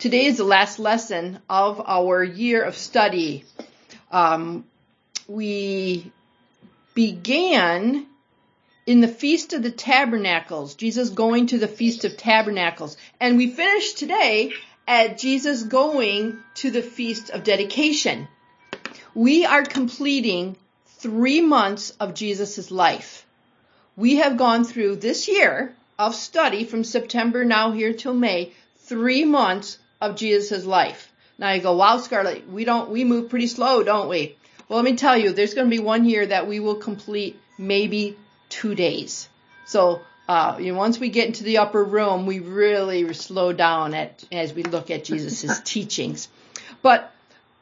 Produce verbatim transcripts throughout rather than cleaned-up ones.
Today is the last lesson of our year of study. Um, we began in the Feast of the Tabernacles, Jesus going to the Feast of Tabernacles. And we finished today at Jesus going to the Feast of Dedication. We are completing three months of Jesus' life. We have gone through this year of study from September now here till May, three months of Jesus' life. Now you go, wow, Scarlett, we don't, we move pretty slow, don't we? Well, let me tell you, there's going to be one year that we will complete maybe two days. So, uh, you know, once we get into the upper room, we really slow down at, as we look at Jesus' teachings. But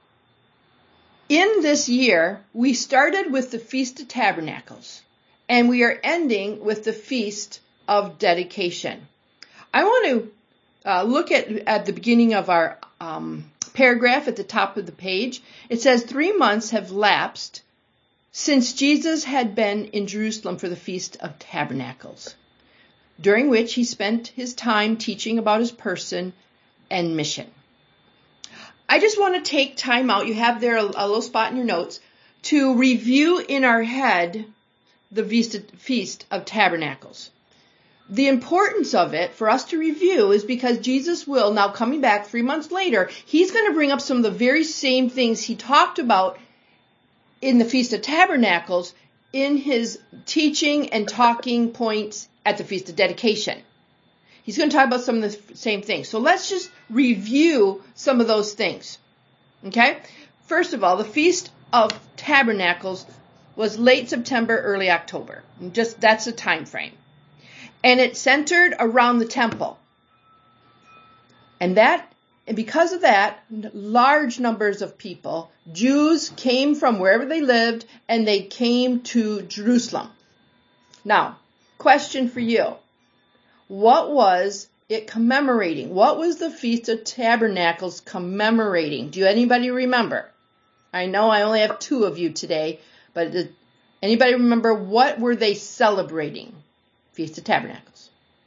in this year, we started with the Feast of Tabernacles, and we are ending with the Feast of Dedication. I want to uh, look at, at the beginning of our um, paragraph at the top of the page. It says, three months have lapsed since Jesus had been in Jerusalem for the Feast of Tabernacles, during which he spent his time teaching about his person and mission. I just want to take time out, you have there a, a little spot in your notes, to review in our head the Feast of, Feast of Tabernacles. The importance of it for us to review is because Jesus will, now coming back three months later, he's going to bring up some of the very same things he talked about in the Feast of Tabernacles in his teaching and talking points at the Feast of Dedication. He's going to talk about some of the same things. So let's just review some of those things. Okay? First of all, the Feast of Tabernacles was late September, early October. Just that's the time frame. And it centered around the temple. And that, and because of that, large numbers of people, Jews, came from wherever they lived, and they came to Jerusalem. Now, question for you. What was it commemorating? What was the Feast of Tabernacles commemorating? Do anybody remember? I know I only have two of you today, but did anybody remember what were they celebrating? Feast of Tabernacles.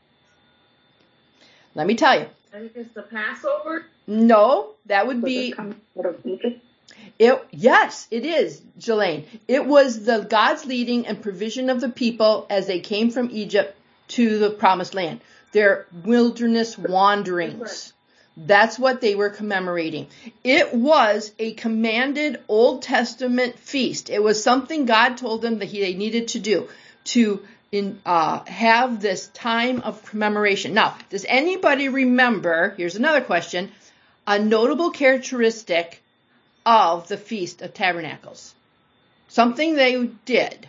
Let me tell you. I think it's the Passover. No, that would be. It, yes, it is, Jelaine. It was the God's leading and provision of the people as they came from Egypt to the Promised Land. Their wilderness wanderings. That's what they were commemorating. It was a commanded Old Testament feast. It was something God told them that he, they needed to do to in, uh, have this time of commemoration. Now, does anybody remember, here's another question, a notable characteristic of the Feast of Tabernacles? Something they did.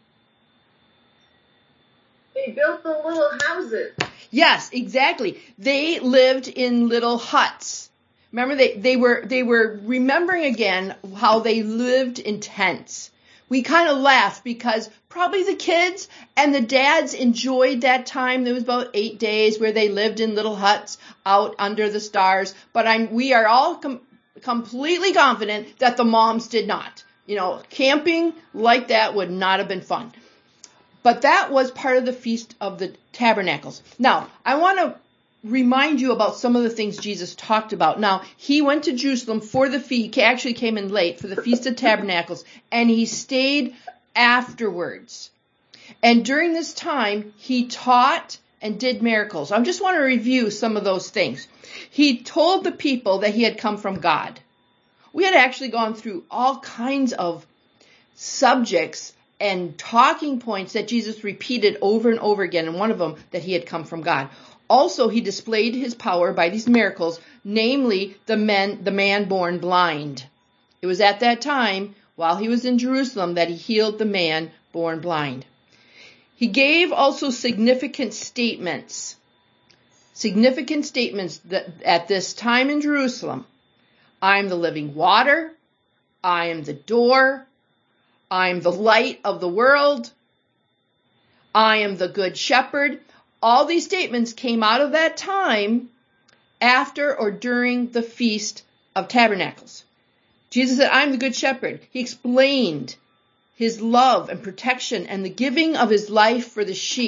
They built the little houses. Yes, exactly. They lived in little huts. Remember, they, they were they were remembering again how they lived in tents. We kind of laughed because probably the kids and the dads enjoyed that time. There was about eight days where they lived in little huts out under the stars. But I'm we are all com- completely confident that the moms did not. You know, camping like that would not have been fun. But that was part of the Feast of the Tabernacles. Now, I want to remind you about some of the things Jesus talked about. Now, he went to Jerusalem for the feast. He actually came in late for the Feast of Tabernacles, and he stayed afterwards. And during this time, he taught and did miracles. I just want to review some of those things. He told the people that he had come from God. We had actually gone through all kinds of subjects and talking points that Jesus repeated over and over again, and one of them that he had come from God. Also, he displayed his power by these miracles, namely the men, the man born blind. It was at that time, while he was in Jerusalem, that he healed the man born blind. He gave also significant statements, significant statements that at this time in Jerusalem, I am the living water, I am the door, I am the light of the world, I am the good shepherd. All these statements came out of that time after or during the Feast of Tabernacles. Jesus said, I'm the good shepherd. He explained his love and protection and the giving of his life for the sheep.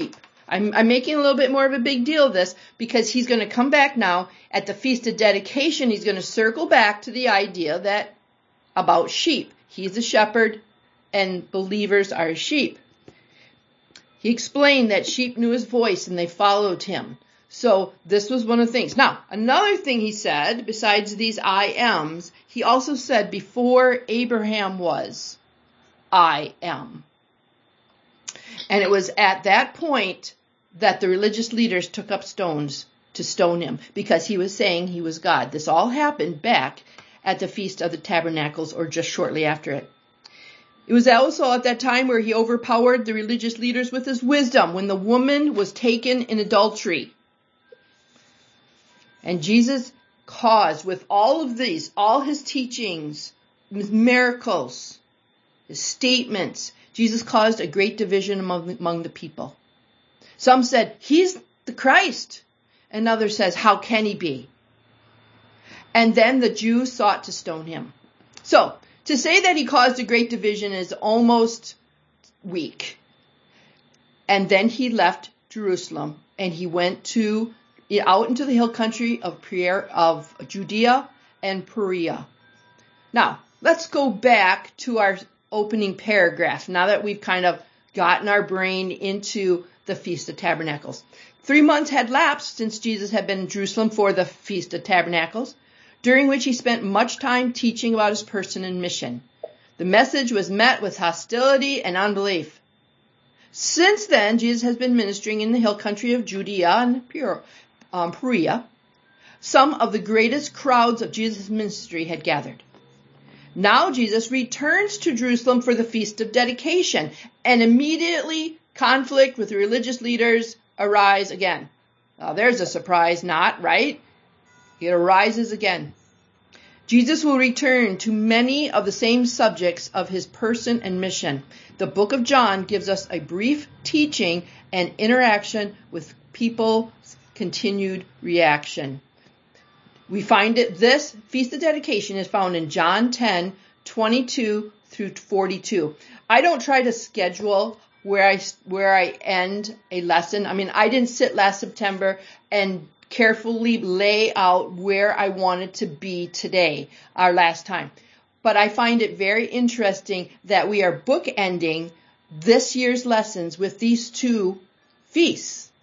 I'm, I'm making a little bit more of a big deal of this because he's going to come back now at the Feast of Dedication. He's going to circle back to the idea that about sheep. He's a shepherd and believers are sheep. He explained that sheep knew his voice and they followed him. So this was one of the things. Now, another thing he said, besides these I ams, he also said, before Abraham was, I am. And it was at that point that the religious leaders took up stones to stone him because he was saying he was God. This all happened back at the Feast of the Tabernacles or just shortly after it. It was also at that time where he overpowered the religious leaders with his wisdom when the woman was taken in adultery. And Jesus caused with all of these, all his teachings, his miracles, his statements, Jesus caused a great division among, among the people. Some said, he's the Christ. And others says, how can he be? And then the Jews sought to stone him. So, to say that he caused a great division is almost weak. And then he left Jerusalem and he went to out into the hill country of of Judea and Perea. Now, let's go back to our opening paragraph now that we've kind of gotten our brain into the Feast of Tabernacles. Three months had lapsed since Jesus had been in Jerusalem for the Feast of Tabernacles, during which he spent much time teaching about his person and mission. The message was met with hostility and unbelief. Since then, Jesus has been ministering in the hill country of Judea and Perea. Some of the greatest crowds of Jesus' ministry had gathered. Now Jesus returns to Jerusalem for the Feast of Dedication, and immediately conflict with the religious leaders arise again. Now there's a surprise, not, right? It arises again. Jesus will return to many of the same subjects of his person and mission. The book of John gives us a brief teaching and interaction with people's continued reaction. We find it, this Feast of Dedication is found in John ten, twenty-two through forty-two. I don't try to schedule where I, where I end a lesson. I mean, I didn't sit last September and carefully lay out where I wanted to be today, our last time. But I find it very interesting that we are bookending this year's lessons with these two feasts.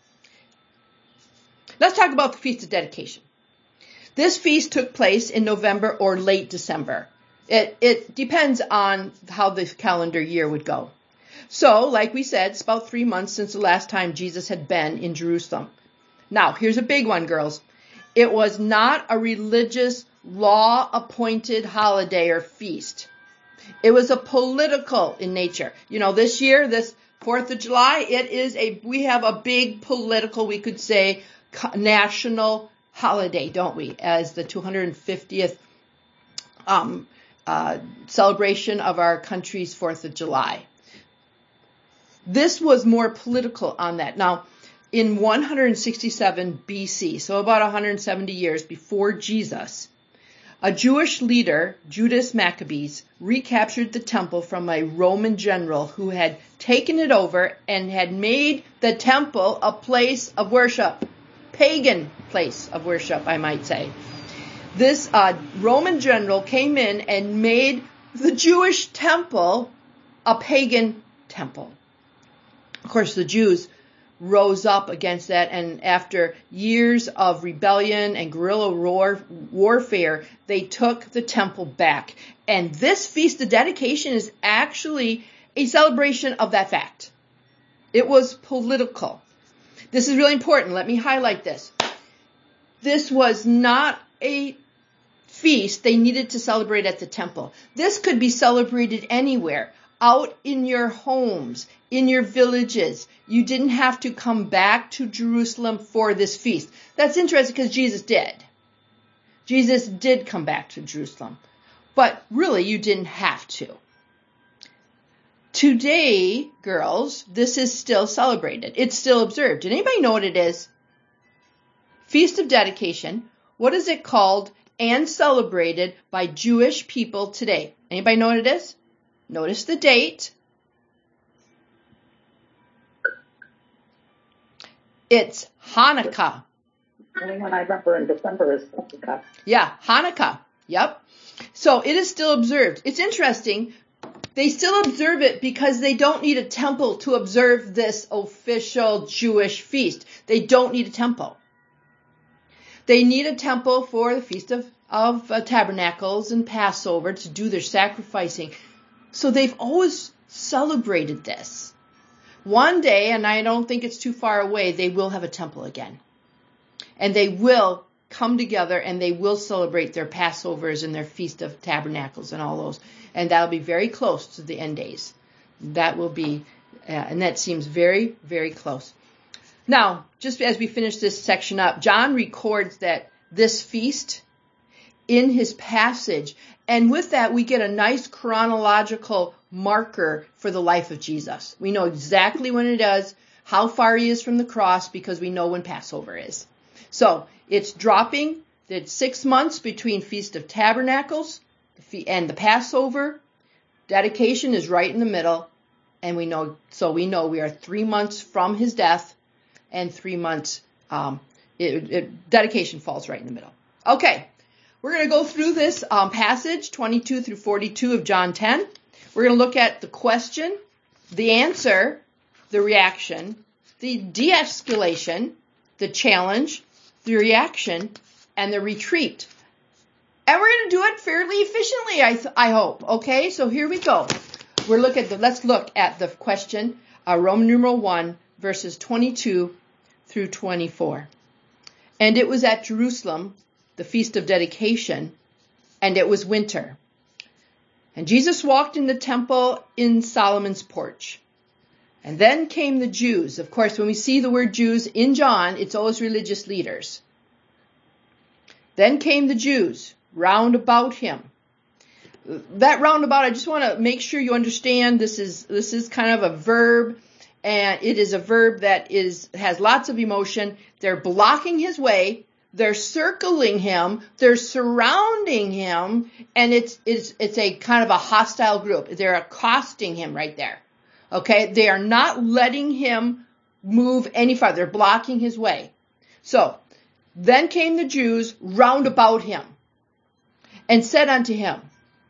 Let's talk about the Feast of Dedication. This feast took place in November or late December. It, it depends on how the calendar year would go. So, like we said, it's about three months since the last time Jesus had been in Jerusalem. Now, here's a big one, girls. It was not a religious, law-appointed holiday or feast. It was a political in nature. You know, this year, this fourth of July, it is a, we have a big political, we could say, national holiday, don't we? As the two hundred fiftieth um, uh, celebration of our country's fourth of July. This was more political on that. Now, in one hundred sixty-seven B C, so about one hundred seventy years before Jesus, a Jewish leader, Judas Maccabees, recaptured the temple from a Roman general who had taken it over and had made the temple a place of worship. Pagan place of worship, I might say. This uh, Roman general came in and made the Jewish temple a pagan temple. Of course, the Jews rose up against that, and after years of rebellion and guerrilla war, warfare, they took the temple back. And this Feast of Dedication is actually a celebration of that fact. It was political. This is really important. Let me highlight this. This was not a feast they needed to celebrate at the temple. This could be celebrated anywhere, out in your homes, in your villages. You didn't have to come back to Jerusalem for this feast. That's interesting because Jesus did. Jesus did come back to Jerusalem. But really, you didn't have to. Today, girls, this is still celebrated. It's still observed. Did anybody know what it is? Feast of Dedication. What is it called and celebrated by Jewish people today? Anybody know what it is? Notice the date. It's Hanukkah. The only one I remember in December is Hanukkah. Yeah, Hanukkah. Yep. So it is still observed. It's interesting. They still observe it because they don't need a temple to observe this official Jewish feast. They don't need a temple. They need a temple for the Feast of, of uh, Tabernacles and Passover to do their sacrificing. So they've always celebrated this. One day, and I don't think it's too far away, they will have a temple again. And they will come together and they will celebrate their Passovers and their Feast of Tabernacles and all those. And that'll be very close to the end days. That will be, uh, and that seems very, very close. Now, just as we finish this section up, John records that this feast in his passage. And with that, we get a nice chronological marker for the life of Jesus. We know exactly when it is, how far he is from the cross, because we know when Passover is. So it's dropping, it's six months between Feast of Tabernacles and the Passover. Dedication is right in the middle. And we know, so we know we are three months from his death and three months, um, it, it, dedication falls right in the middle. Okay. We're going to go through this um, passage, twenty-two through forty-two of John ten. We're going to look at the question, the answer, the reaction, the de-escalation, the challenge, the reaction, and the retreat. And we're going to do it fairly efficiently, I, th- I hope. Okay, so here we go. We're look at the, let's look at the question, uh, Roman numeral one, verses twenty-two through twenty-four. And it was at Jerusalem, the Feast of Dedication, and it was winter. And Jesus walked in the temple in Solomon's porch. And then came the Jews. Of course, when we see the word Jews in John, it's always religious leaders. Then came the Jews round about him. That roundabout, I just want to make sure you understand this is this is kind of a verb, and it is a verb that is has lots of emotion. They're blocking his way. They're circling him, they're surrounding him, and it's it's it's a kind of a hostile group. They're accosting him right there. Okay? They are not letting him move any farther. They're blocking his way. So, then came the Jews round about him, and said unto him,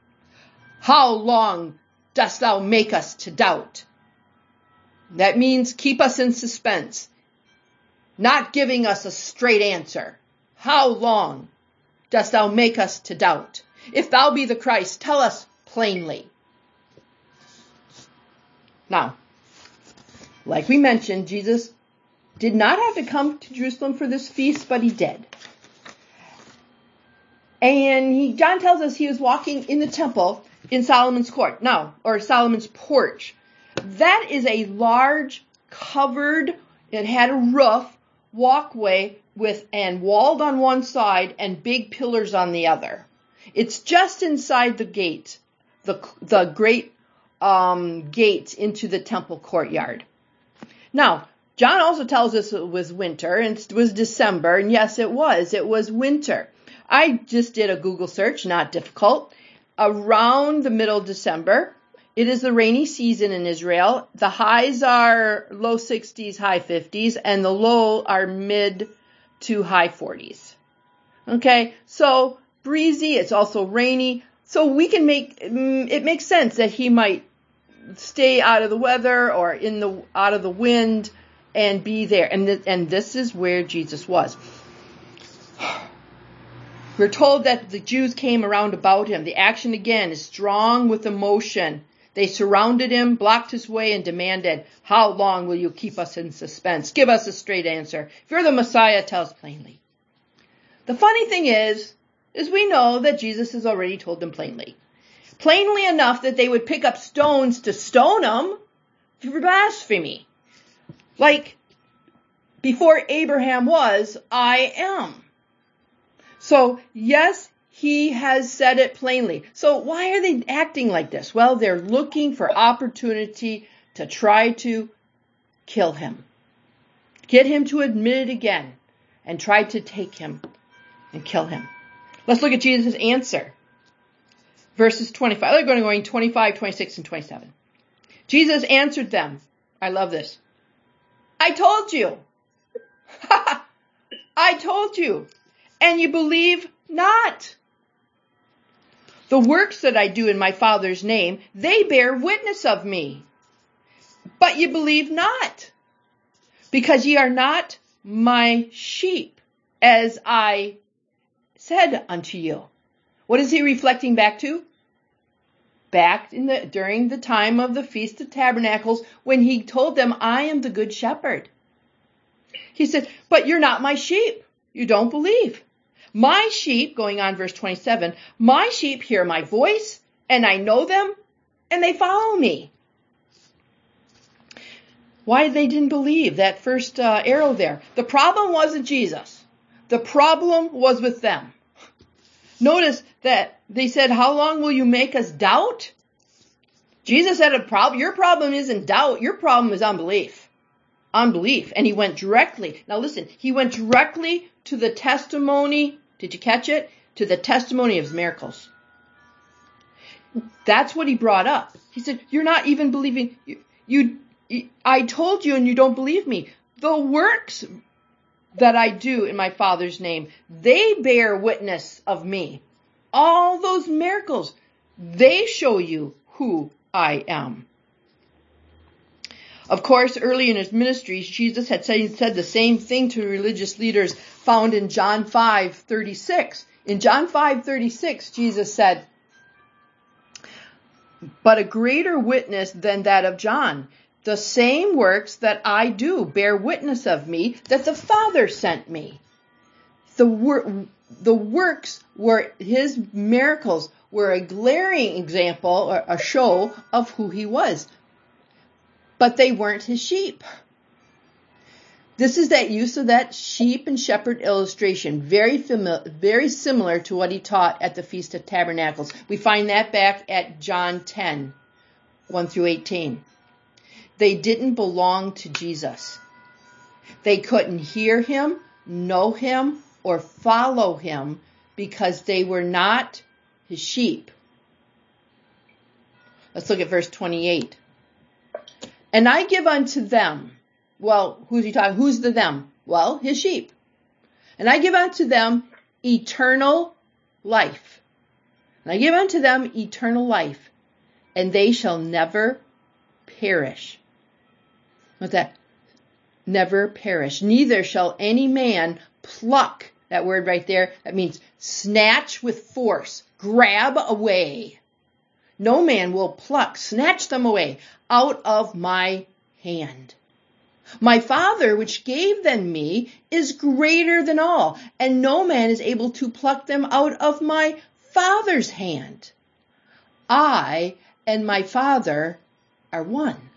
How long dost thou make us to doubt? That means keep us in suspense, not giving us a straight answer. How long dost thou make us to doubt? If thou be the Christ, tell us plainly. Now, like we mentioned, Jesus did not have to come to Jerusalem for this feast, but he did. And he, John tells us he was walking in the temple in Solomon's court. Now, or Solomon's porch. That is a large, covered, it had a roof, walkway with and walled on one side and big pillars on the other. It's just inside the gate, the the great um, gate into the temple courtyard. Now, John also tells us it was winter, and it was December, and yes, it was. It was winter. I just did a Google search, not difficult. Around the middle of December, it is the rainy season in Israel. The highs are low sixties, high fifties, and the low are mid to high forties. Okay, so breezy, it's also rainy. So we can make, it makes sense that he might stay out of the weather or in the, out of the wind and be there. And, th- and this is where Jesus was. We're told that the Jews came around about him. The action again is strong with emotion. They surrounded him, blocked his way, and demanded, How long will you keep us in suspense? Give us a straight answer. If you're the Messiah, tell us plainly. The funny thing is, is we know that Jesus has already told them plainly. Plainly enough that they would pick up stones to stone him for blasphemy. Like, before Abraham was, I am. So, yes, he has said it plainly. So why are they acting like this? Well, they're looking for opportunity to try to kill him. Get him to admit it again and try to take him and kill him. Let's look at Jesus' answer. Verses twenty-five. They're going to go twenty-five, twenty-six, and twenty-seven. Jesus answered them. I love this. I told you. I told you, and you believe not. The works that I do in my Father's name, they bear witness of me. But ye believe not, because ye are not my sheep, as I said unto you. What is he reflecting back to? Back in the during the time of the Feast of Tabernacles, when he told them, I am the good shepherd. He said, but you're not my sheep. You don't believe. My sheep, going on verse twenty-seven, my sheep hear my voice, and I know them, and they follow me. Why they didn't believe that first uh, arrow there? The problem wasn't Jesus. The problem was with them. Notice that they said, how long will you make us doubt? Jesus had a problem. Your problem isn't doubt. Your problem is unbelief. Unbelief. And he went directly. Now listen, he went directly to the testimony. Did you catch it? To the testimony of his miracles. That's what he brought up. He said, you're not even believing. You, you, I told you and you don't believe me. The works that I do in my Father's name, they bear witness of me. All those miracles, they show you who I am. Of course, early in his ministry, Jesus had said, said the same thing to religious leaders found in John five thirty-six. In John five thirty-six, Jesus said, but a greater witness than that of John, the same works that I do bear witness of me, that the Father sent me. The, wor- the works were, his miracles were a glaring example, or a show of who he was. But they weren't his sheep. This is that use of that sheep and shepherd illustration, very familiar, very similar to what he taught at the Feast of Tabernacles. We find that back at John ten, one through eighteen. They didn't belong to Jesus. They couldn't hear him, know him, or follow him because they were not his sheep. Let's look at verse twenty-eight. And I give unto them, well, who's he talking? Who's the them? Well, his sheep. And I give unto them eternal life. And I give unto them eternal life, and they shall never perish. What's that? Never perish. Neither shall any man pluck, that word right there, that means snatch with force, grab away. No man will pluck, snatch them away out of my hand. My Father, which gave them me, is greater than all, and no man is able to pluck them out of my Father's hand. I and my Father are one.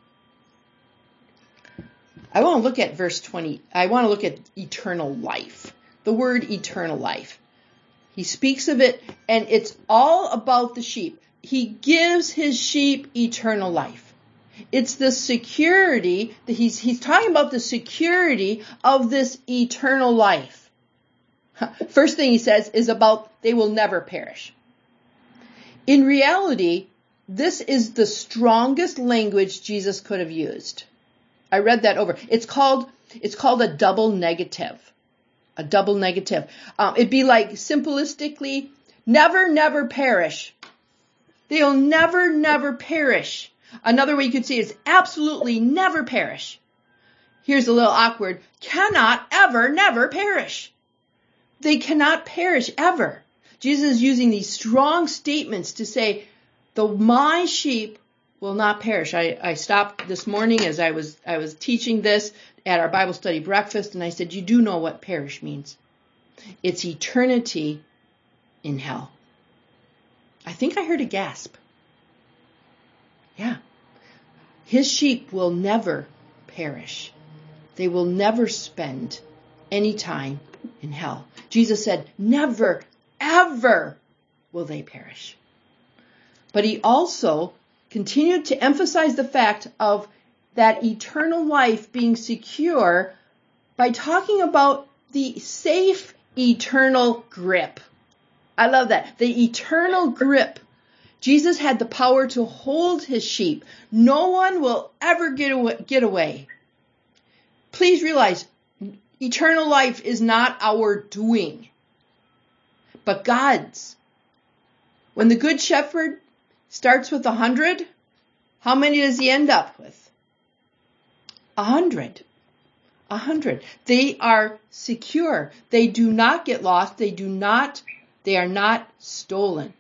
I want to look at verse twenty. I want to look at eternal life. The word eternal life. He speaks of it, and it's all about the sheep. He gives his sheep eternal life. It's the security that he's, he's talking about the security of this eternal life. First thing he says is about they will never perish. In reality, this is the strongest language Jesus could have used. I read that over. It's called, it's called a double negative. A double negative. Um, it'd be like simplistically, never, never perish. They'll never, never perish. Another way you could say it is absolutely never perish. Here's a little awkward. Cannot ever, never perish. They cannot perish ever. Jesus is using these strong statements to say, the my sheep will not perish. I, I stopped this morning as I was I was teaching this at our Bible study breakfast, and I said, you do know what perish means. It's eternity in hell. I think I heard a gasp. Yeah. His sheep will never perish. They will never spend any time in hell. Jesus said, never, ever will they perish. But he also continued to emphasize the fact of that eternal life being secure by talking about the safe eternal grip. I love that. The eternal grip. Jesus had the power to hold his sheep. No one will ever get away. Get away. Please realize, Eternal life is not our doing, but God's. When the Good Shepherd starts with a hundred, how many does he end up with? A hundred. A hundred. They are secure. They do not get lost. They do not, they are not stolen.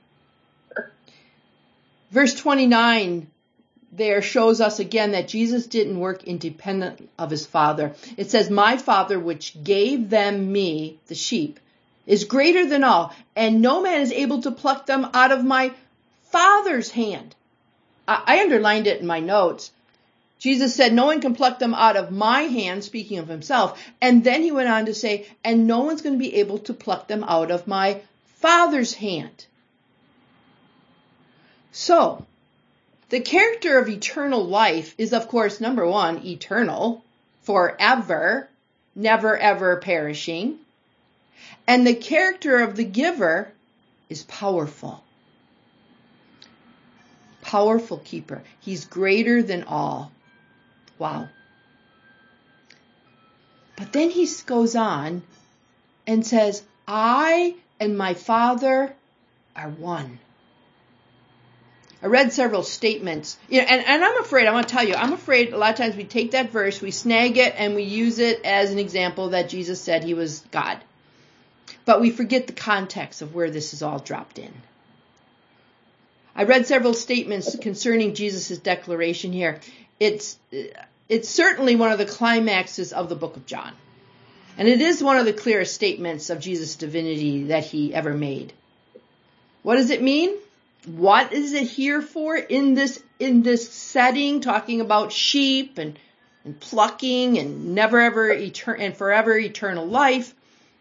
Verse twenty-nine there shows us again that Jesus didn't work independent of his Father. It says, my Father, which gave them me, the sheep, is greater than all, and no man is able to pluck them out of my Father's hand. I, I underlined it in my notes. Jesus said, no one can pluck them out of my hand, speaking of himself. And then he went on to say, and no one's going to be able to pluck them out of my Father's hand. So, the character of eternal life is, of course, number one, eternal, forever, never ever perishing. And the character of the giver is powerful. Powerful keeper. He's greater than all. Wow. But then he goes on and says, I and my Father are one. I read several statements, you know, and, and I'm afraid, I want to tell you, I'm afraid a lot of times we take that verse, we snag it, and we use it as an example that Jesus said he was God. But we forget the context of where this is all dropped in. I read several statements concerning Jesus' declaration here. It's, it's certainly one of the climaxes of the book of John. And it is one of the clearest statements of Jesus' divinity that he ever made. What does it mean? What is it here for in this in this setting, talking about sheep and, and plucking and never ever etern- and forever eternal life?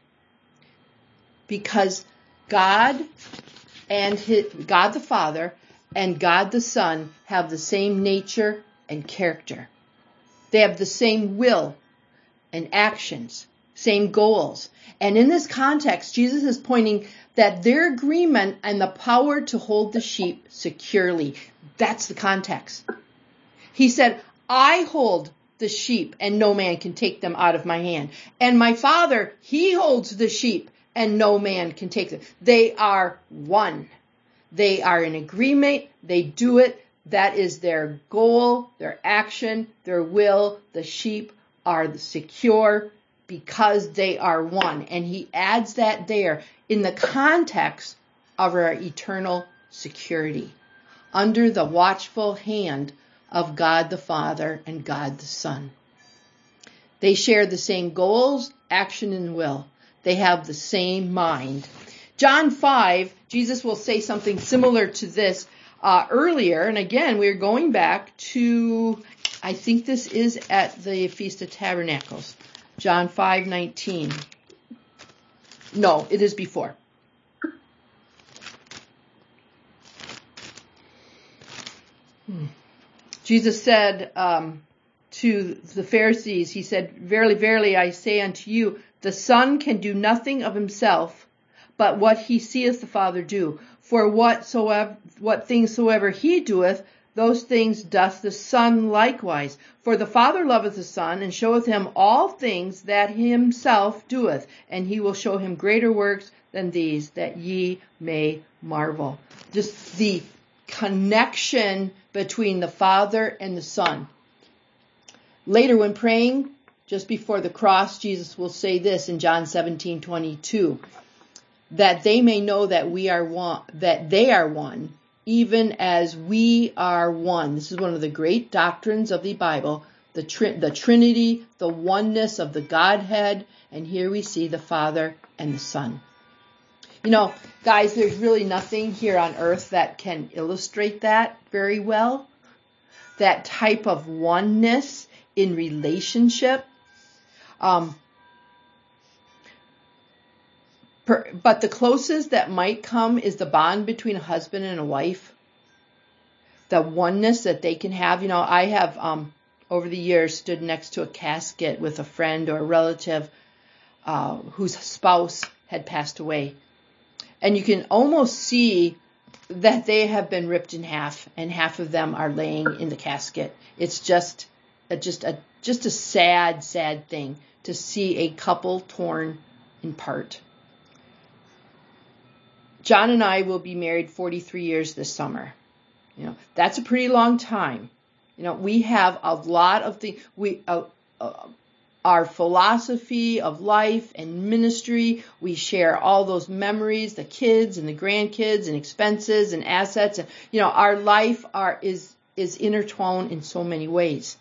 Because God and his, God the Father and God the Son have the same nature and character. They have the same will and actions, same goals. And in this context, Jesus is pointing that their agreement and the power to hold the sheep securely. That's the context. He said, I hold the sheep and no man can take them out of my hand. And my Father, he holds the sheep and no man can take them. They are one. They are in agreement. They do it. That is their goal, their action, their will. The sheep are secure because they are one. And he adds that there in the context of our eternal security, under the watchful hand of God the Father and God the Son. They share the same goals, action, and will. They have the same mind. John five, Jesus will say something similar to this uh, earlier. And again, we're going back to, I think this is at the Feast of Tabernacles. John five nineteen. No, it is before. Hmm. Jesus said um, to the Pharisees, he said, verily, verily, I say unto you, the Son can do nothing of himself, but what he seeth the Father do. For whatsoever, what things soever he doeth, those things doth the Son likewise. For the Father loveth the Son, and showeth him all things that himself doeth, and he will show him greater works than these, that ye may marvel. Just the connection between the Father and the Son. Later, when praying, just before the cross, Jesus will say this in John seventeen twenty-two, that they may know that we are one, that they are one, even as we are one. This is one of the great doctrines of the Bible, the, tri- the Trinity, the oneness of the Godhead, and here we see the Father and the Son. You know, guys, there's really nothing here on earth that can illustrate that very well. That type of oneness in relationship. Um, per, but the closest that might come is the bond between a husband and a wife. The oneness that they can have. You know, I have, um, over the years, stood next to a casket with a friend or a relative uh, whose spouse had passed away. And you can almost see that they have been ripped in half, and half of them are laying in the casket. It's just, a, just a, just a sad, sad thing to see a couple torn in part. John and I will be married forty-three years this summer. You know, that's a pretty long time. You know, we have a lot of things. We uh, uh, our philosophy of life and ministry. We share all those memories, the kids and the grandkids, and expenses and assets. And you know, our life are is is intertwined in so many ways.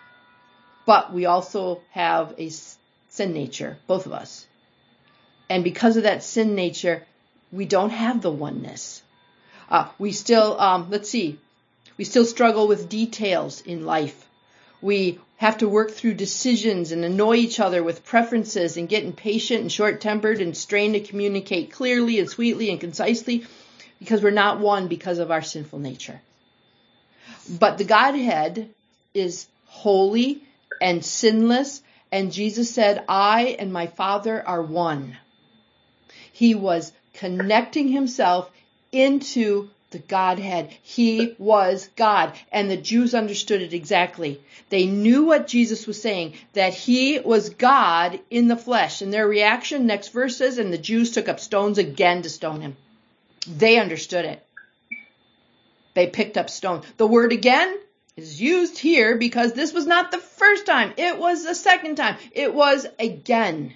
But we also have a sin nature, both of us, and because of that sin nature, we don't have the oneness. Uh, we still, um, let's see, we still struggle with details in life. We have to work through decisions and annoy each other with preferences and get impatient and short-tempered and strain to communicate clearly and sweetly and concisely because we're not one because of our sinful nature. But the Godhead is holy and sinless, and Jesus said, I and my Father are one. He was connecting himself into the Godhead. He was God. And the Jews understood it exactly. They knew what Jesus was saying, that he was God in the flesh. And their reaction, next verse says, and the Jews took up stones again to stone him. They understood it. They picked up stones. The word again is used here because this was not the first time. It was the second time. It was again.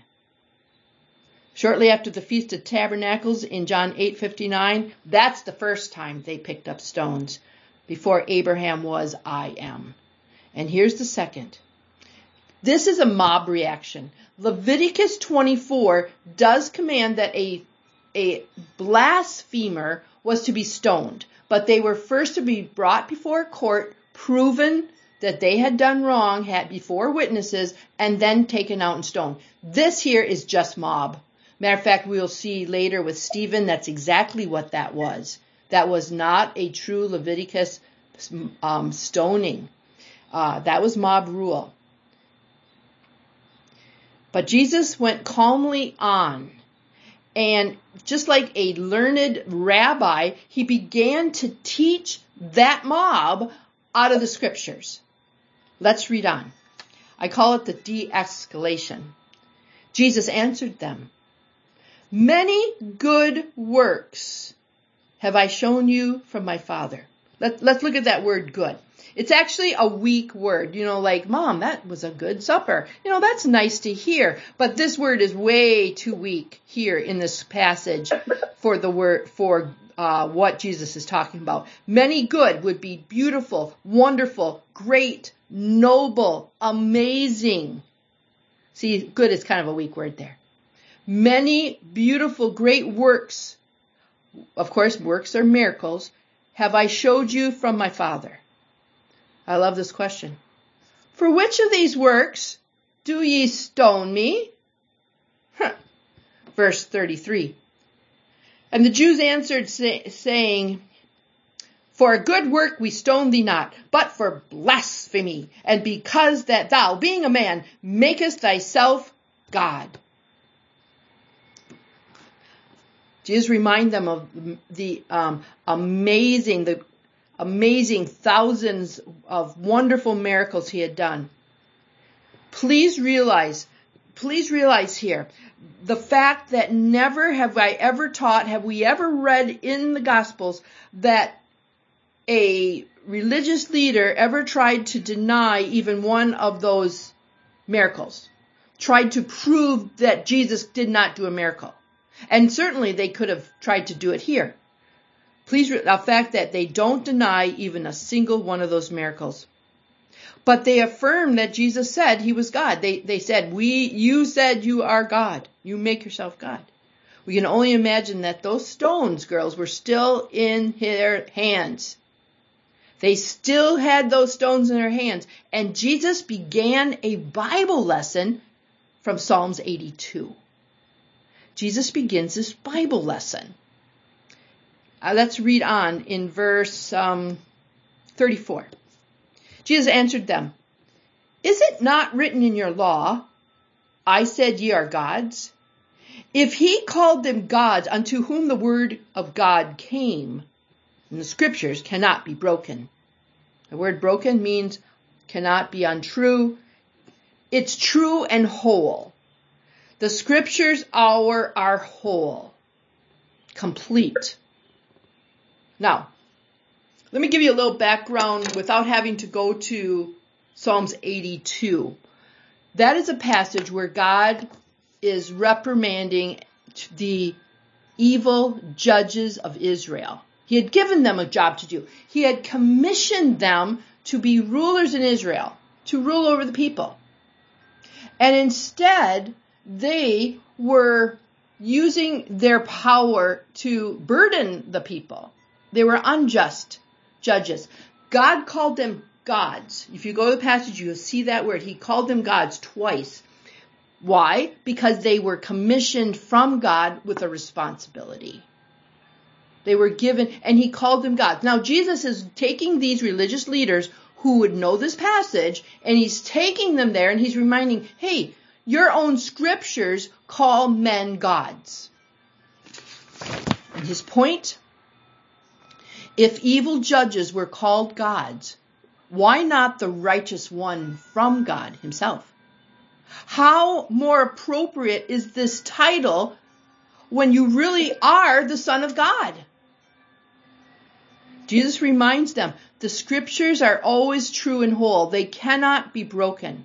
Shortly after the Feast of Tabernacles in John eight fifty-nine, that's the first time they picked up stones. Before Abraham was, I am. And here's the second. This is a mob reaction. Leviticus twenty-four does command that a, a blasphemer was to be stoned, but they were first to be brought before a court, proven that they had done wrong, had before witnesses, and then taken out and stoned. This here is just mob. Matter of fact, we'll see later with Stephen, that's exactly what that was. That was not a true Leviticus um, stoning. Uh, that was mob rule. But Jesus went calmly on. And just like a learned rabbi, he began to teach that mob out of the scriptures. Let's read on. I call it the de-escalation. Jesus answered them. Many good works have I shown you from my Father. Let, let's look at that word good. It's actually a weak word. You know, like, Mom, that was a good supper. You know, that's nice to hear. But this word is way too weak here in this passage for the word, for uh, what Jesus is talking about. Many good would be beautiful, wonderful, great, noble, amazing. See, good is kind of a weak word there. Many beautiful, great works, of course, works are miracles, have I showed you from my Father. I love this question. For which of these works do ye stone me? Huh. Verse thirty-three. And the Jews answered, say, saying, for a good work we stone thee not, but for blasphemy, and because that thou, being a man, makest thyself God. Jesus remind them of the um, amazing, the amazing thousands of wonderful miracles he had done. Please realize, please realize here, the fact that never have I ever taught, have we ever read in the Gospels that a religious leader ever tried to deny even one of those miracles, tried to prove that Jesus did not do a miracle. And certainly they could have tried to do it here. Please, the fact that they don't deny even a single one of those miracles. But they affirm that Jesus said he was God. They, they said, we, you said you are God. You make yourself God. We can only imagine that those stones, girls, were still in their hands. They still had those stones in their hands. And Jesus began a Bible lesson from Psalms eighty-two. Jesus begins this Bible lesson. Uh, let's read on in verse um, thirty-four. Jesus answered them, is it not written in your law, I said ye are gods? If he called them gods unto whom the word of God came, and the scriptures cannot be broken. The word broken means cannot be untrue, It's true and whole. The scriptures are, are whole, complete. Now, let me give you a little background without having to go to Psalms eighty-two. That is a passage where God is reprimanding the evil judges of Israel. He had given them a job to do. He had commissioned them to be rulers in Israel, to rule over the people. And instead, they were using their power to burden the people. They were unjust judges. God called them gods. If you go to the passage, you'll see that word. He called them gods twice. Why? Because they were commissioned from God with a responsibility. They were given, and he called them gods. Now, Jesus is taking these religious leaders who would know this passage, and he's taking them there, and he's reminding, hey, your own scriptures call men gods. And his point, if evil judges were called gods, why not the righteous one from God himself? How more appropriate is this title when you really are the Son of God? Jesus reminds them, the scriptures are always true and whole. They cannot be broken.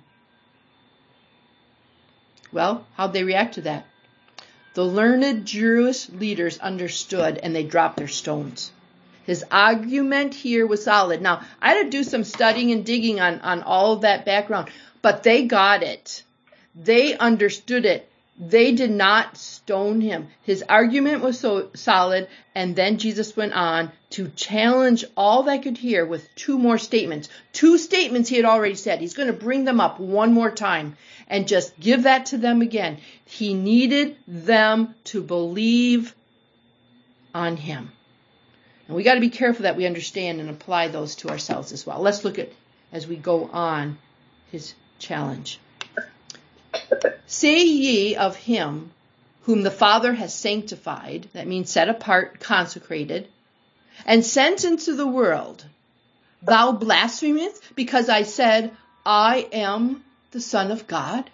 Well, how'd they react to that? The learned Jewish leaders understood, and they dropped their stones. His argument here was solid. Now, I had to do some studying and digging on, on all of that background, but they got it. They understood it. They did not stone him. His argument was so solid, and then Jesus went on to challenge all that could hear with two more statements. Two statements he had already said. He's going to bring them up one more time and just give that to them again. He needed them to believe on him. And we got to be careful that we understand and apply those to ourselves as well. Let's look at, as we go on, his challenge. Say ye of him whom the Father has sanctified, that means set apart, consecrated, and sent into the world, thou blasphemest, because I said, I am the Son of God?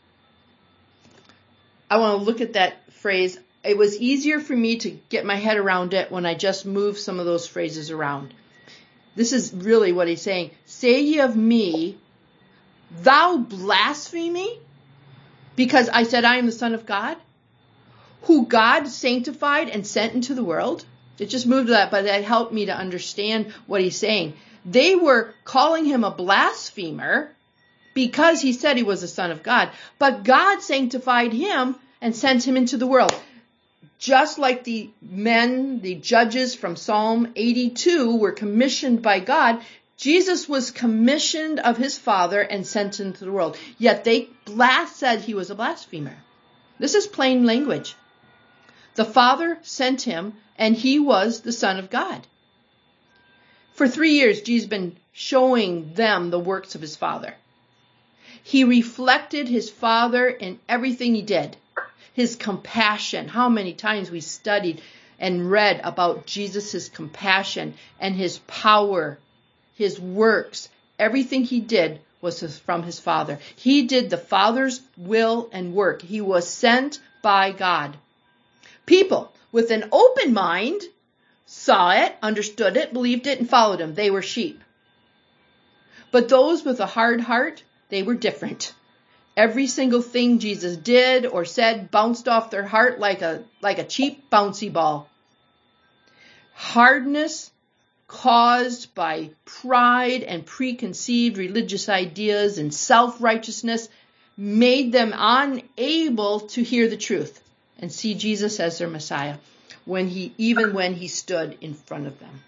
I want to look at that phrase. It was easier for me to get my head around it when I just moved some of those phrases around. This is really what he's saying. Say ye of me, thou blaspheme, because I said I am the Son of God, who God sanctified and sent into the world. It just moved to that, but that helped me to understand what he's saying. They were calling him a blasphemer because he said he was the Son of God, but God sanctified him and sent him into the world. Just like the men, the judges from Psalm eighty-two were commissioned by God, Jesus was commissioned of his Father and sent into the world. Yet they blast said he was a blasphemer. This is plain language. The Father sent him, and he was the Son of God. For three years, Jesus has been showing them the works of his Father. He reflected his Father in everything he did. His compassion. How many times we studied and read about Jesus' compassion and his power, his works. Everything he did was from his Father. He did the Father's will and work. He was sent by God. People with an open mind saw it, understood it, believed it, and followed him. They were sheep. But those with a hard heart, they were different. Every single thing Jesus did or said bounced off their heart like a, like a cheap bouncy ball. Hardness caused by pride and preconceived religious ideas and self-righteousness made them unable to hear the truth and see Jesus as their Messiah, when he, even when he stood in front of them.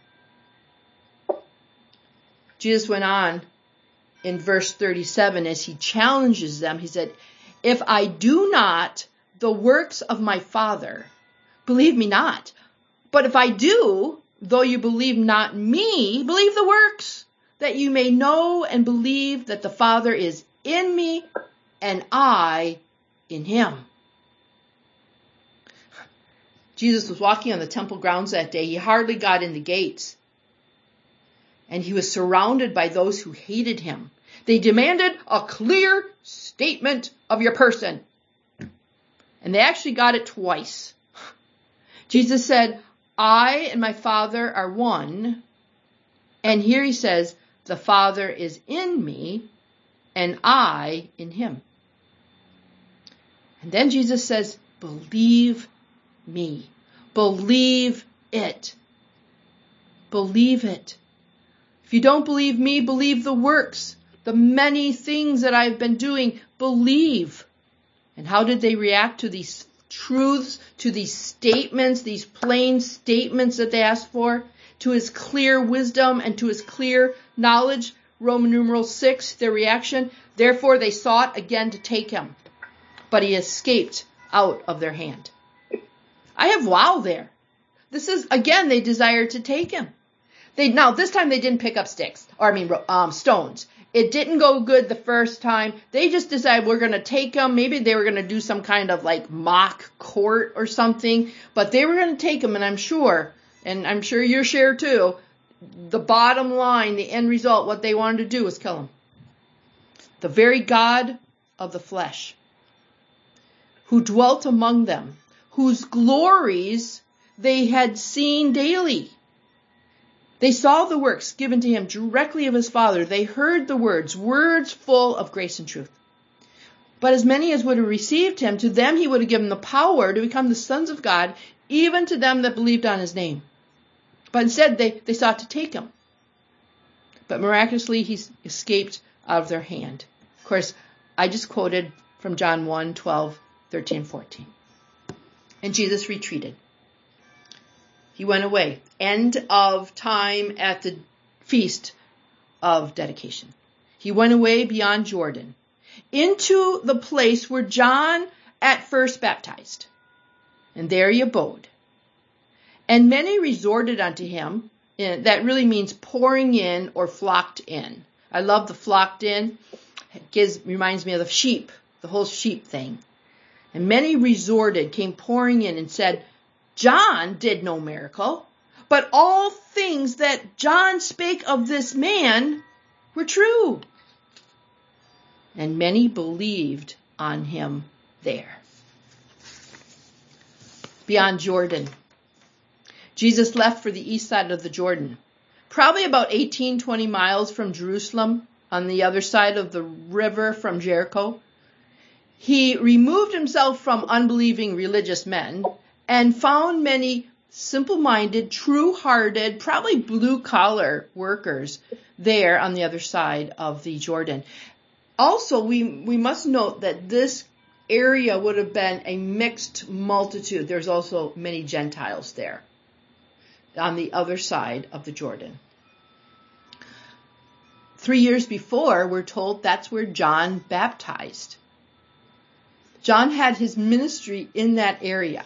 Jesus went on in verse thirty-seven as he challenges them. He said, if I do not the works of my Father, believe me not. But if I do, though you believe not me, believe the works, that you may know and believe that the Father is in me and I in him. Jesus was walking on the temple grounds that day. He hardly got in the gates. And he was surrounded by those who hated him. They demanded a clear statement of your person. And they actually got it twice. Jesus said, I and my Father are one. And here he says, the Father is in me and I in him. And then Jesus says, believe me. Believe it. Believe it. If you don't believe me, believe the works, the many things that I've been doing. Believe. And how did they react to these truths, to these statements, these plain statements that they asked for, to his clear wisdom and to his clear knowledge? Roman numeral six, their reaction. Therefore they sought again to take him, but he escaped out of their hand. I have wow there. This is, again, they desired to take him. They now this time they didn't pick up sticks, or I mean um, stones. It didn't go good the first time. They just decided we're going to take him. Maybe they were going to do some kind of like mock court or something, but they were going to take him. And I'm sure, and I'm sure you're sure too, the bottom line, the end result, what they wanted to do was kill him. The very God of the flesh, who dwelt among them, whose glories they had seen daily. They saw the works given to him directly of his Father. They heard the words, words full of grace and truth. But as many as would have received him, to them he would have given the power to become the sons of God, even to them that believed on his name. But instead they, they sought to take him. But miraculously he escaped out of their hand. Of course, I just quoted from John one, twelve, thirteen, fourteen. And Jesus retreated. He went away. End of time at the feast of dedication. He went away beyond Jordan into the place where John at first baptized. And there he abode. And many resorted unto him. That really means pouring in or flocked in. I love the flocked in. It gives, reminds me of the sheep, the whole sheep thing. And many resorted, came pouring in and said, John did no miracle, but all things that John spake of this man were true. And many believed on him there. Beyond Jordan. Jesus left for the east side of the Jordan, probably about eighteen, twenty miles from Jerusalem, on the other side of the river from Jericho. He removed himself from unbelieving religious men and found many simple-minded, true-hearted, probably blue-collar workers there on the other side of the Jordan. Also, we, we must note that this area would have been a mixed multitude. There's also many Gentiles there on the other side of the Jordan. Three years before, we're told that's where John baptized. John had his ministry in that area.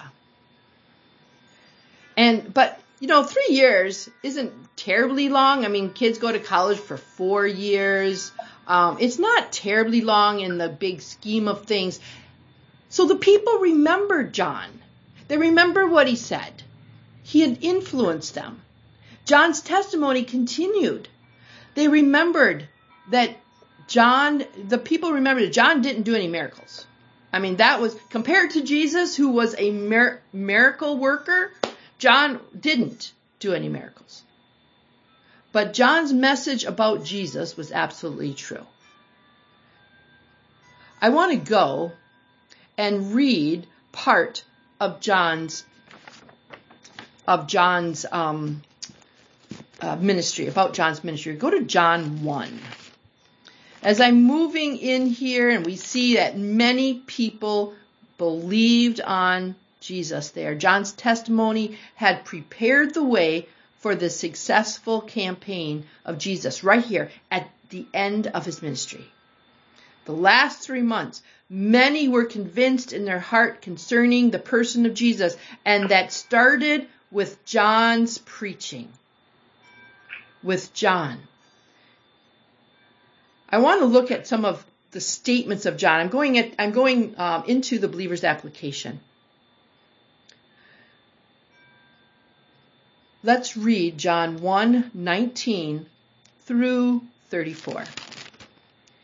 And, but, you know, three years isn't terribly long. I mean, kids go to college for four years. Um, it's not terribly long in the big scheme of things. So the people remembered John. They remember what he said. He had influenced them. John's testimony continued. They remembered that John, the people remembered that John didn't do any miracles. I mean, that was, compared to Jesus, who was a mir- miracle worker, John didn't do any miracles. But John's message about Jesus was absolutely true. I want to go and read part of John's of John's um, uh, ministry, about John's ministry. Go to John one. As I'm moving in here, and we see that many people believed on Jesus there. John's testimony had prepared the way for the successful campaign of Jesus right here at the end of his ministry. The last three months, many were convinced in their heart concerning the person of Jesus, and that started with John's preaching. With John. I want to look at some of the statements of John. I'm going at, I'm going um, into the believer's application. Let's read John one, nineteen through thirty-four.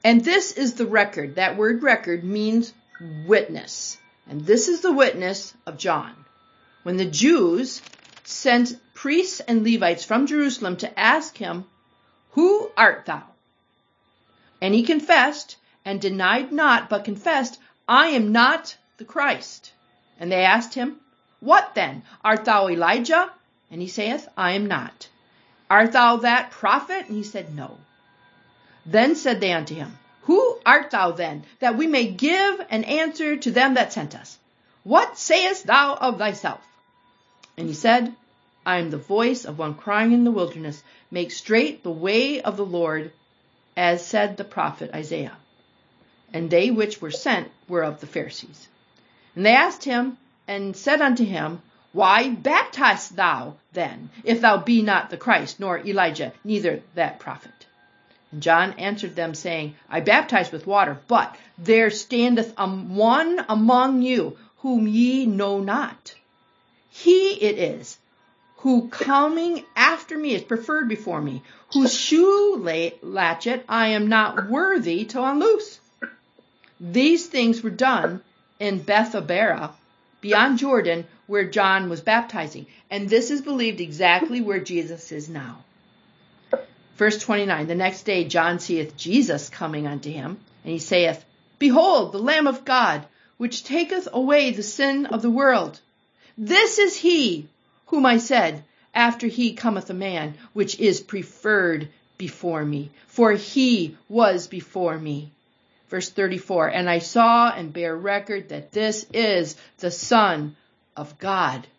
And this is the record. That word record means witness. And this is the witness of John. When the Jews sent priests and Levites from Jerusalem to ask him, "Who art thou?" And he confessed and denied not, but confessed, "I am not the Christ." And they asked him, "What then? Art thou Elijah?" And he saith, "I am not." "Art thou that prophet?" And he said, "No." Then said they unto him, "Who art thou then, that we may give an answer to them that sent us? What sayest thou of thyself?" And he said, "I am the voice of one crying in the wilderness, make straight the way of the Lord, as said the prophet Isaiah." And they which were sent were of the Pharisees. And they asked him, and said unto him, "Why baptizest thou then, if thou be not the Christ, nor Elijah, neither that prophet?" And John answered them, saying, "I baptize with water, but there standeth um, one among you whom ye know not. He it is, who coming after me is preferred before me, whose shoe latchet I am not worthy to unloose." These things were done in Bethabara, beyond Jordan, where John was baptizing. And this is believed exactly where Jesus is now. Verse twenty-nine, the next day John seeth Jesus coming unto him, and he saith, "Behold, the Lamb of God, which taketh away the sin of the world. This is he whom I said, after he cometh a man, which is preferred before me, for he was before me." Verse thirty-four, and I saw and bear record that this is the Son of God.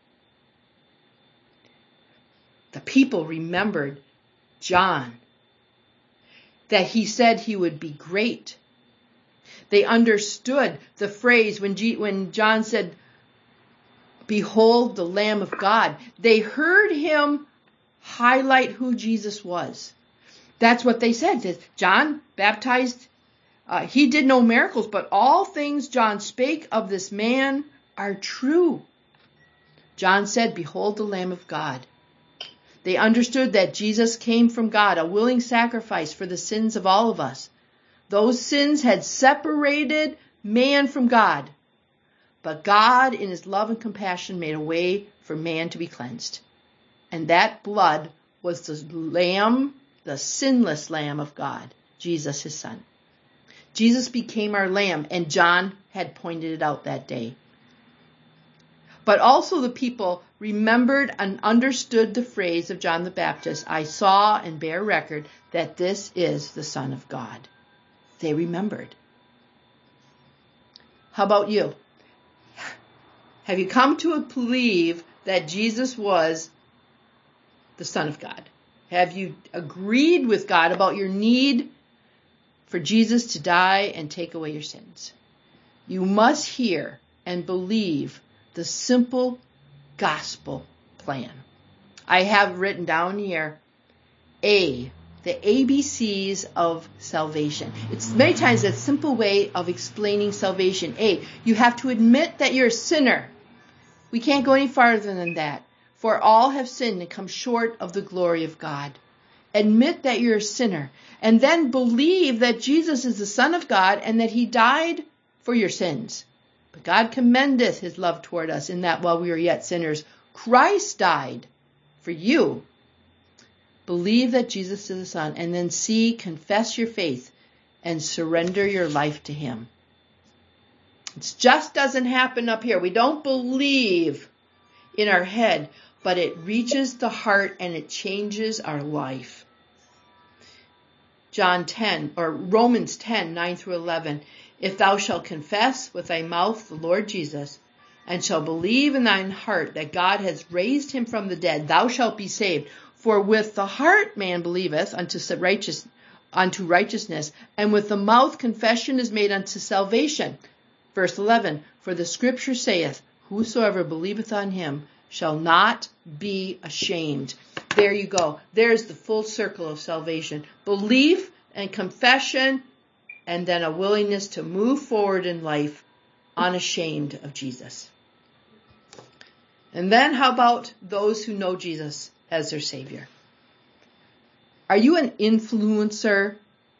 The people remembered John, that he said he would be great. They understood the phrase when, G- when John said, "Behold the Lamb of God." They heard him highlight who Jesus was. That's what they said. John baptized, uh, he did no miracles, but all things John spake of this man are true. John said, "Behold the Lamb of God." They understood that Jesus came from God, a willing sacrifice for the sins of all of us. Those sins had separated man from God. But God, in his love and compassion, made a way for man to be cleansed. And that blood was the Lamb, the sinless Lamb of God, Jesus, his Son. Jesus became our Lamb, and John had pointed it out that day. But also the people remembered and understood the phrase of John the Baptist, "I saw and bear record that this is the Son of God." They remembered. How about you? Have you come to believe that Jesus was the Son of God? Have you agreed with God about your need for Jesus to die and take away your sins? You must hear and believe the simple gospel plan. I have written down here A, the A B Cs of salvation. It's many times a simple way of explaining salvation. A, you have to admit that you're a sinner. We can't go any farther than that. For all have sinned and come short of the glory of God. Admit that you're a sinner. And then believe that Jesus is the Son of God and that he died for your sins. But God commendeth his love toward us in that while we were yet sinners, Christ died for you. Believe that Jesus is the Son, and then see, confess your faith, and surrender your life to him. It just doesn't happen up here. We don't believe in our head, but it reaches the heart and it changes our life. John ten, or Romans ten, nine through eleven. If thou shalt confess with thy mouth the Lord Jesus, and shalt believe in thine heart that God has raised him from the dead, thou shalt be saved. For with the heart man believeth unto righteous, unto righteousness, and with the mouth confession is made unto salvation. Verse eleven, for the scripture saith, whosoever believeth on him shall not be ashamed. There you go. There's the full circle of salvation. Belief and confession, and then a willingness to move forward in life unashamed of Jesus. And then how about those who know Jesus as their Savior? Are you an influencer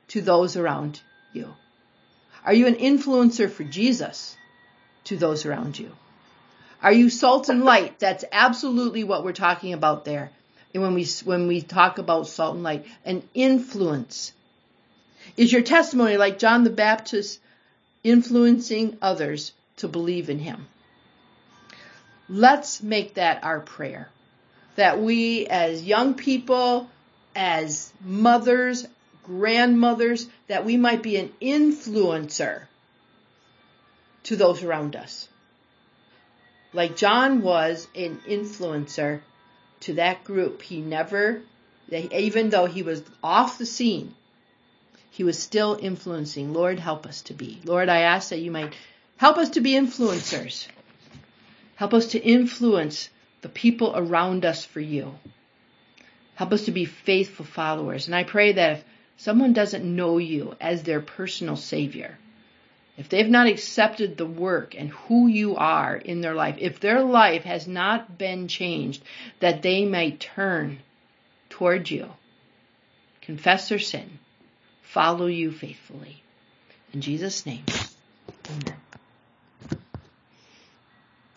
to those around you? Are you an influencer for Jesus to those around you? Are you salt and light? That's absolutely what we're talking about there. And when we, when we talk about salt and light, an influence. Is your testimony like John the Baptist influencing others to believe in him? Let's make that our prayer. That we as young people, as mothers, grandmothers, that we might be an influencer to those around us. Like John was an influencer to that group. He never, even though he was off the scene, he was still influencing. Lord, help us to be. Lord, I ask that you might help us to be influencers. Help us to influence the people around us for you. Help us to be faithful followers. And I pray that if someone doesn't know you as their personal Savior, if they've not accepted the work and who you are in their life, if their life has not been changed, that they may turn toward you, confess their sin, follow you faithfully. In Jesus' name, amen.